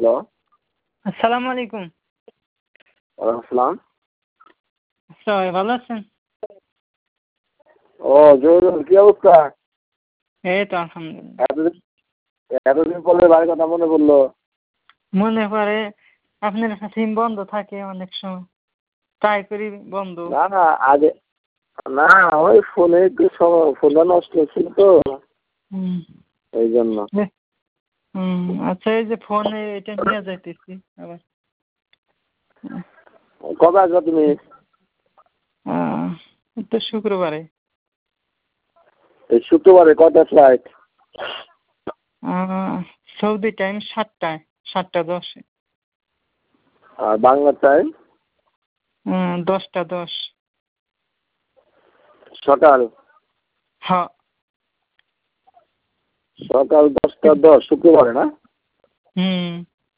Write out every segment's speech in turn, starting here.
Hello. আসসালামু আলাইকুম। ওয়ালাইকুম আসসালাম। সবাই ভালো আছেন? ও জহিরুল, কি অবস্থা? এই তো আলহামদুলিল্লাহ। এতদিন এতদিন পরে বাড়ির কথা মনে পড়লো। মনে পড়ে, আপনার সিম বন্ধ থাকে অনেক সময়, ট্রাই করি বন্ধ। না না আগে না, ওই ফোনে একটু ফোনটা নষ্ট হচ্ছিল তো হুম। এই জন্য। হুম, আচ্ছা, এই যে ফোনে এটা নিয়ে যাইতেছি আবার। কবে আসবা তুমি? তো শুক্রবারে। এই শুক্রবারে কয়টা ফ্লাইট? সৌদি টাইম 7টায়, 7টা 10-এ। আর বাংলা টাইম? 10টা 10। সকাল হ্যাঁ। সকাল 10টা 10 শুক্রবারে না? হুম।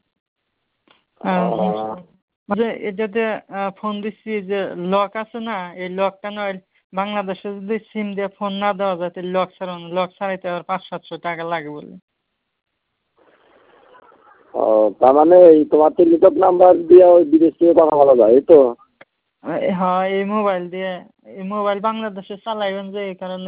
যে এটাতে ফোন দিচ্ছি যে লক আছে না, এই লকটা নয়, বাংলাদেশে যদি সিম দিয়ে ফোন না দেওয়া যায় তাহলে লক ছাড়াইতে আবার 500-700 টাকা লাগে বলে। ও, তার মানে এই তোমার টেলিটক নাম্বার দিয়ে ওই বিদেশ থেকে কথা বলা যায়, এই তো? হ্যাঁ, এই মোবাইল বাংলাদেশে চালাইবেন যে এই কারণে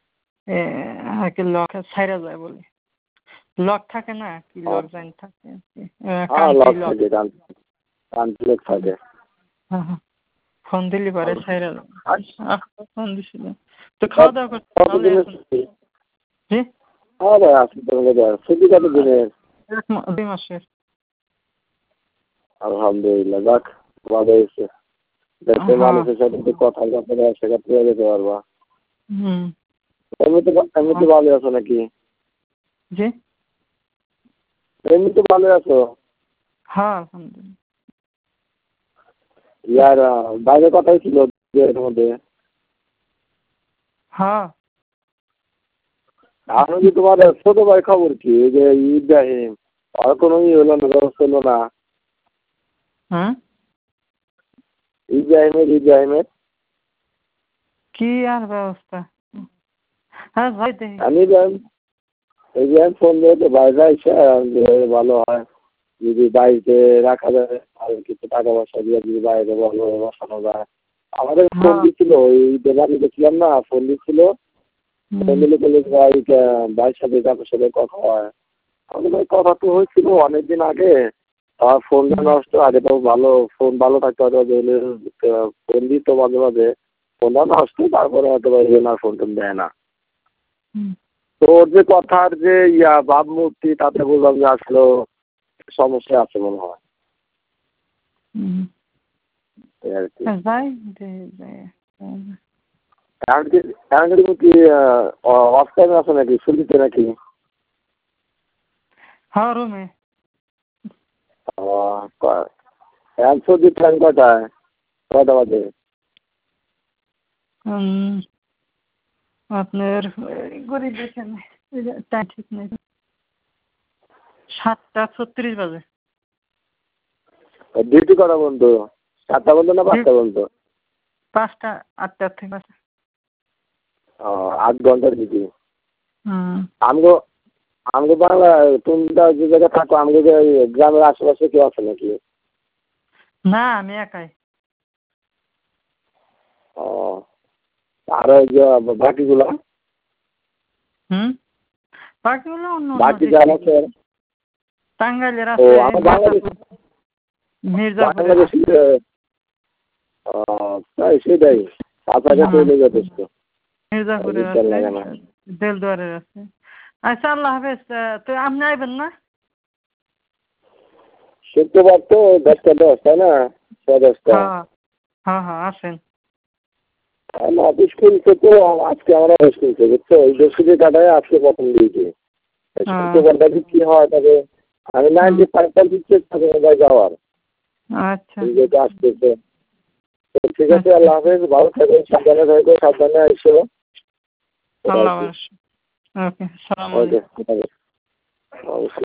লক ছাইরা যায় বলে। লক থাকে না, কি লক জানি থাকে, হ্যাঁ, লক থাকে, কান্ট্রি লক থাকে। হ্যাঁ, ফোন দিলি পরে ছাইরা যায়। আচ্ছা, ফোন দিছিল তো খাওয়া দাওয়া করতে ভালো এখন। জি, হ্যাঁ ভাই, আসলে তোমাদের ছুটি কত দিনের? 2 মাসের। আলহামদুলিল্লাহ, যাক ভালো হয়েছে। দেশের মানুষের সাথে একটু কথার ব্যাপারে সেক্ষেত্রে যেতে পারবা। হুম। এমনিতে ভালো আছো নাকি? জি, এমনিতে ভালো আছো? হ্যাঁ আলহামদুলিল্লাহ। ইয়ার বাইরে কথাই ছিল এর মধ্যে। হ্যাঁ। এখন কি তোমার ছোট ভাই খবর কি? এই যে ইব্রাহিম, আর কোনো হলো না, ব্যবস্থা হলো না? হ্যাঁ, ইব্রাহিমের কি আর ব্যবস্থা? হ্যাঁ ভাই, দেখি। আমি ইব্রাহিম ফোন দিয়ে তো বাইরে আইসা ভালো হয় যদি বাড়িতে রাখা যায়, আর কিছু টাকা পয়সা দিয়ে যদি বাইরে ভালো বসানো যায়। আমাদের ফোন দিচ্ছিল, ওই বাড়িতে ছিলাম না, ফোন দিচ্ছিল। ফ্যামিলি বলে ভাইয়ের সাথে তাদের সাথে কথা হয়। আমাদের ভাই কথা তো হয়েছিল অনেকদিন আগে। আমার ফোনটা নষ্ট, আগে তো ভালো ফোন ভালো থাকতে হবে, ফোন দিত মাঝে মাঝে, ফোনটা নষ্ট, তারপরে হয়তো আর ফোন টোন দেয় না। তো ওর যে কথার যে ভাবমূর্তি, তাতে বললাম যে আসলে সমস্যা আছে মনে হয়। এই আর কি। এখন কি তুমি কি অফ টাইমে আছো নাকি, ছুটিতে নাকি? হ্যাঁ, রুমে। এখন ছুটির টাইম কয়টা বাজে? আপনার গরিব দেখেন, টাইম ঠিক নেই। 7টা 36 বাজে। ডিউটি করা বন্ধ? 7টা বন্ধ না 5টা বন্ধ? 5টা, 8টার থেকে 5টা। 8 ঘন্টার ডিউটি। হুম। আমাকে বাংলা, তোমরা যে জায়গায় থাকো, আমাকে গ্রামের আশেপাশে কেউ আছে নাকি? না, আমি একাই। ও, আর ওই যে বাকিগুলা? বাকিগুলো অন্য বাকি যারা আছে? টাঙ্গাইলের ও, আছে, আমার বাংলাদেশ, মির্জাপুরের বাংলাদেশি। তাই সেটাই, কাছাকাছি হলে যথেষ্ট। মির্জাপুরের আছে, দেলদুয়ারের আছে। আচ্ছা, আল্লাহ হাফেজ। তো আপনি আইবেন না? শুক্রবার তো 10টা 10, তাই না? 10টা। হ্যাঁ হ্যাঁ, আসেন। আমার অফিস খুলছে তো, আজকে আমার অফিস খুলছে, বুঝছো? ওই বৃহস্পতি কাটায় আজকে প্রথম দিয়েছি। শুক্রবারটা কি হয়, তবে আমি 95% চেষ্টা করবো ভাই যাওয়ার। আচ্ছা, যেটা আসতেছে। তো ঠিক আছে, আল্লাহ হাফেজ, ভালো থাকো, সাবধানে থাকো, সাবধানে আইসো। আল্লাহ হাফেজ। ওকে, সালাম আলাইকুম। ওকে, অবশ্যই।